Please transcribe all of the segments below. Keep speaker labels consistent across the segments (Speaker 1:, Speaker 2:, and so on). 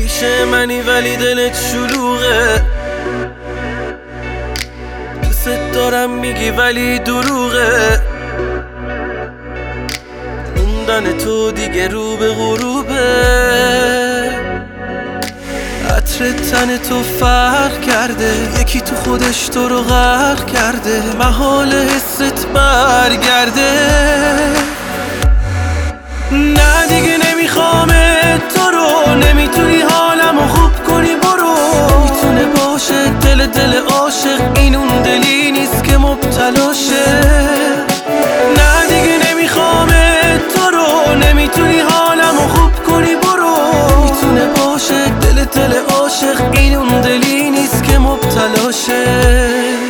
Speaker 1: پیش منی ولی دلت شلوغه، دوست دارم میگی ولی دروغه، موندن تو دیگه رو به غروبه. عطر تن تو فرق کرده، یکی تو خودش تو رو غرق کرده، محال حست برگرده. نه دیگه نمیخوامت تو رو، نمیتونی حالمو خوب کنی برو. نمیتونه باشه دل عاشق، این اون دلی نیست که مبتلاشه. نه دیگه نمیخوامت تو رو، نمیتونی حالمو خوب کنی برو. نمیتونه باشه دل عاشق، این اون دلی نیست که مبتلاشه.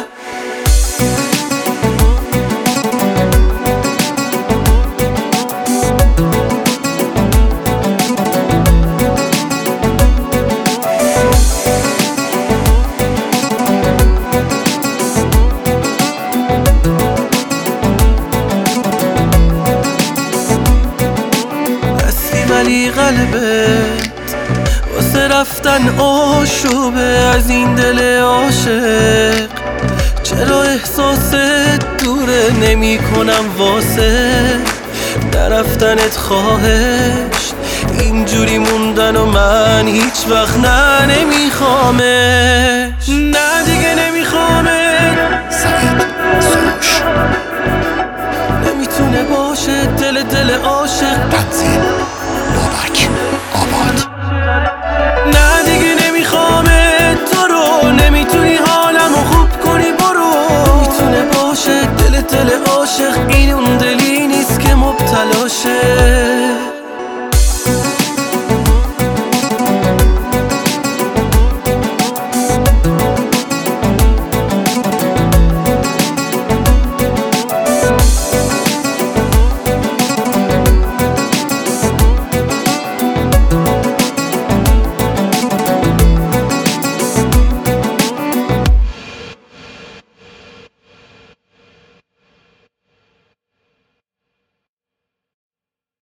Speaker 1: ولی قلبت واسه رفتن آشوبه، از این دل عاشق چرا احساست دوره. نمی کنم واسه نرفتنت خواهش، اینجوری موندن و من هیچ وقت نمیخوامش. نه دیگه نمیخوامش، نمیتونه باشه دل عاشق،